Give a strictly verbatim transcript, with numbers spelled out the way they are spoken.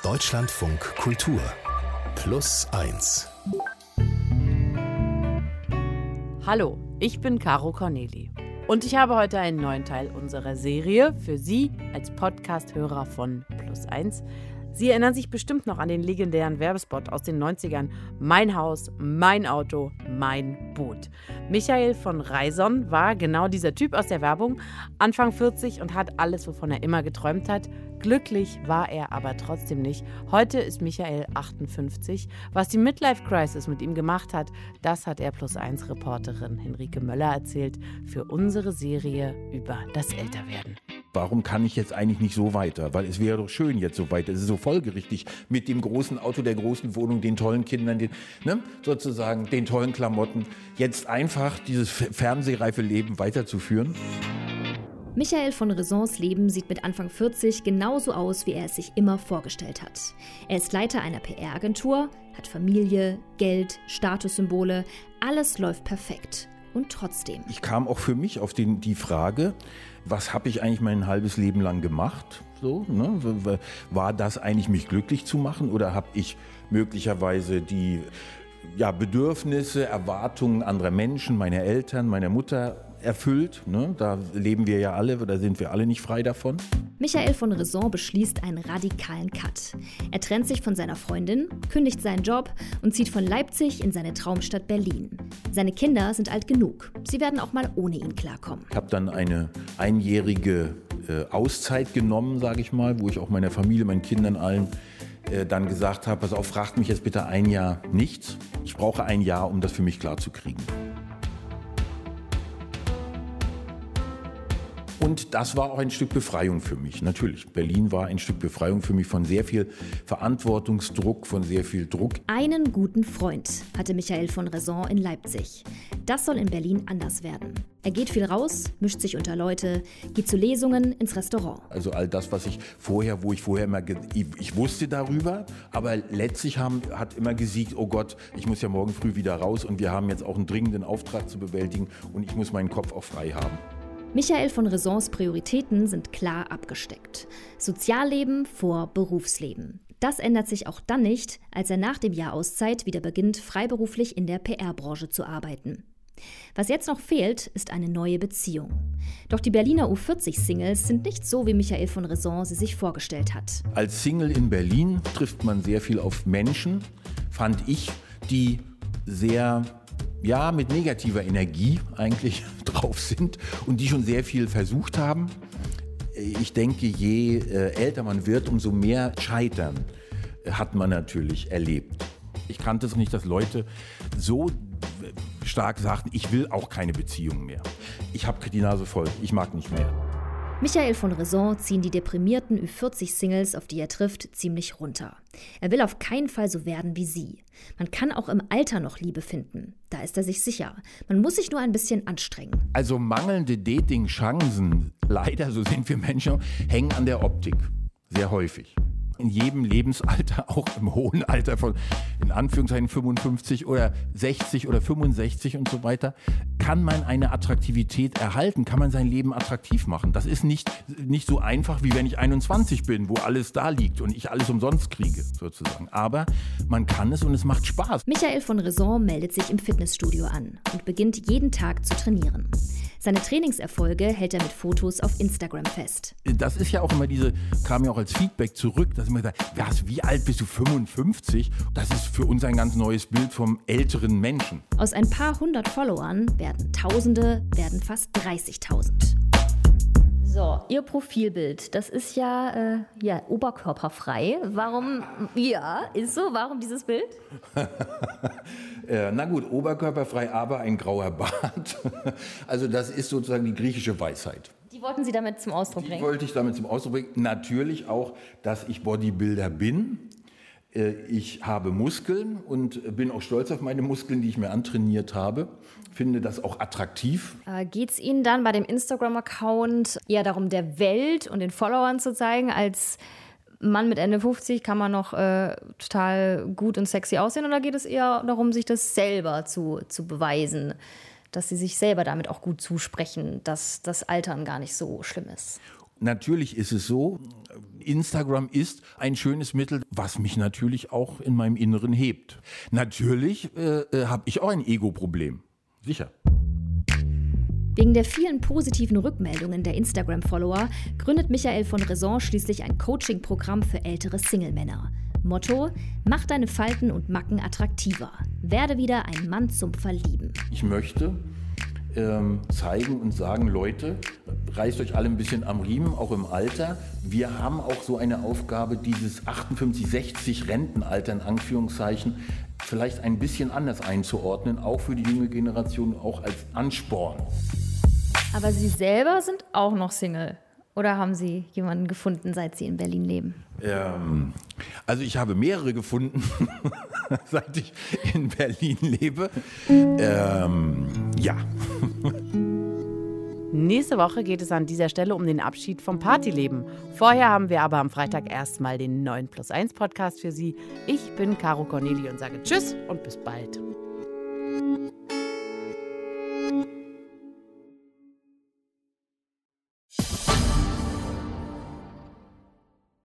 Deutschlandfunk Kultur Plus eins. Hallo, ich bin Caro Corneli und ich habe heute einen neuen Teil unserer Serie für Sie als Podcast-Hörer von Plus eins. Sie erinnern sich bestimmt noch an den legendären Werbespot aus den neunzigern. Mein Haus, mein Auto, mein Boot. Michael von Reison war genau dieser Typ aus der Werbung, Anfang vierzig und hat alles, wovon er immer geträumt hat. Glücklich war er aber trotzdem nicht. Heute ist Michael achtundfünfzig. Was die Midlife-Crisis mit ihm gemacht hat, das hat er Plus eins Reporterin Henrike Möller erzählt für unsere Serie über das Älterwerden. Warum kann ich jetzt eigentlich nicht so weiter? Weil es wäre doch schön jetzt so weiter. Es ist so folgerichtig mit dem großen Auto, der großen Wohnung, den tollen Kindern, den, ne, sozusagen den tollen Klamotten, jetzt einfach dieses fernsehreife Leben weiterzuführen. Michael von Reisons Leben sieht mit Anfang vierzig genauso aus, wie er es sich immer vorgestellt hat. Er ist Leiter einer P R-Agentur, hat Familie, Geld, Statussymbole. Alles läuft perfekt. Und trotzdem. Ich kam auch für mich auf den, die Frage, was habe ich eigentlich mein halbes Leben lang gemacht? So, ne? War das eigentlich, mich glücklich zu machen, oder habe ich möglicherweise die ja, Bedürfnisse, Erwartungen anderer Menschen, meiner Eltern, meiner Mutter erfüllt? Ne? Da leben wir ja alle, da sind wir alle nicht frei davon. Michael von Reison beschließt einen radikalen Cut. Er trennt sich von seiner Freundin, kündigt seinen Job und zieht von Leipzig in seine Traumstadt Berlin. Seine Kinder sind alt genug. Sie werden auch mal ohne ihn klarkommen. Ich habe dann eine einjährige äh, Auszeit genommen, sage ich mal, wo ich auch meiner Familie, meinen Kindern allen äh, dann gesagt habe, pass auf, fragt mich jetzt bitte ein Jahr nichts. Ich brauche ein Jahr, um das für mich klarzukriegen. Und das war auch ein Stück Befreiung für mich, natürlich. Berlin war ein Stück Befreiung für mich von sehr viel Verantwortungsdruck, von sehr viel Druck. Einen guten Freund hatte Michael von Reison in Leipzig. Das soll in Berlin anders werden. Er geht viel raus, mischt sich unter Leute, geht zu Lesungen, ins Restaurant. Also all das, was ich vorher, wo ich vorher immer, ge- ich, ich wusste darüber, aber letztlich haben, hat immer gesiegt, oh Gott, ich muss ja morgen früh wieder raus und wir haben jetzt auch einen dringenden Auftrag zu bewältigen und ich muss meinen Kopf auch frei haben. Michael von Reisons Prioritäten sind klar abgesteckt. Sozialleben vor Berufsleben. Das ändert sich auch dann nicht, als er nach dem Jahr Auszeit wieder beginnt, freiberuflich in der P R-Branche zu arbeiten. Was jetzt noch fehlt, ist eine neue Beziehung. Doch die Berliner U vierzig-Singles sind nicht so, wie Michael von Reison sie sich vorgestellt hat. Als Single in Berlin trifft man sehr viel auf Menschen, fand ich, die sehr... ja, mit negativer Energie eigentlich drauf sind und die schon sehr viel versucht haben. Ich denke, je äh, älter man wird, umso mehr Scheitern äh, hat man natürlich erlebt. Ich kannte es nicht, dass Leute so stark sagten, ich will auch keine Beziehung mehr. Ich habe die Nase voll, ich mag nicht mehr. Michael von Reison ziehen die deprimierten Ü vierzig-Singles, auf die er trifft, ziemlich runter. Er will auf keinen Fall so werden wie sie. Man kann auch im Alter noch Liebe finden. Da ist er sich sicher. Man muss sich nur ein bisschen anstrengen. Also mangelnde Dating-Chancen, leider, so sind wir Menschen, hängen an der Optik. Sehr häufig. In jedem Lebensalter, auch im hohen Alter von in Anführungszeichen fünfundfünfzig oder sechzig oder fünfundsechzig und so weiter, kann man eine Attraktivität erhalten, kann man sein Leben attraktiv machen. Das ist nicht, nicht so einfach, wie wenn ich einundzwanzig bin, wo alles da liegt und ich alles umsonst kriege, sozusagen. Aber man kann es und es macht Spaß. Michael von Reison meldet sich im Fitnessstudio an und beginnt jeden Tag zu trainieren. Seine Trainingserfolge hält er mit Fotos auf Instagram fest. Das ist ja auch immer diese, kam ja auch als Feedback zurück, dass man sagt, was, wie alt bist du, fünfundfünfzig? Das ist für uns ein ganz neues Bild vom älteren Menschen. Aus ein paar hundert Followern werden Tausende, werden fast dreißigtausend. So, Ihr Profilbild, das ist ja, äh, ja oberkörperfrei. Warum, ja, ist so, warum dieses Bild? äh, na gut, oberkörperfrei, aber ein grauer Bart. Also das ist sozusagen die griechische Weisheit. Die wollten Sie damit zum Ausdruck bringen? Die wollte ich damit zum Ausdruck bringen. Natürlich auch, dass ich Bodybuilder bin. Ich habe Muskeln und bin auch stolz auf meine Muskeln, die ich mir antrainiert habe. Finde das auch attraktiv. Äh, Geht es Ihnen dann bei dem Instagram-Account eher darum, der Welt und den Followern zu zeigen, als Mann mit Ende fünfzig kann man noch äh, total gut und sexy aussehen? Oder geht es eher darum, sich das selber zu, zu beweisen, dass Sie sich selber damit auch gut zusprechen, dass das Altern gar nicht so schlimm ist? Natürlich ist es so, Instagram ist ein schönes Mittel, was mich natürlich auch in meinem Inneren hebt. Natürlich äh, habe ich auch ein Ego-Problem. Sicher. Wegen der vielen positiven Rückmeldungen der Instagram-Follower gründet Michael von Raison schließlich ein Coaching-Programm für ältere Single-Männer. Motto: Mach deine Falten und Macken attraktiver. Werde wieder ein Mann zum Verlieben. Ich möchte ähm, zeigen und sagen, Leute, reißt euch alle ein bisschen am Riemen, auch im Alter. Wir haben auch so eine Aufgabe, dieses achtundfünfzig, sechzig Rentenalter in Anführungszeichen vielleicht ein bisschen anders einzuordnen, auch für die junge Generation, auch als Ansporn. Aber Sie selber sind auch noch Single. Oder haben Sie jemanden gefunden, seit Sie in Berlin leben? Ähm, also ich habe mehrere gefunden, seit ich in Berlin lebe. Ähm, ja. Nächste Woche geht es an dieser Stelle um den Abschied vom Partyleben. Vorher haben wir aber am Freitag erstmal den neuen Plus eins Podcast für Sie. Ich bin Caro Corneli und sage Tschüss und bis bald.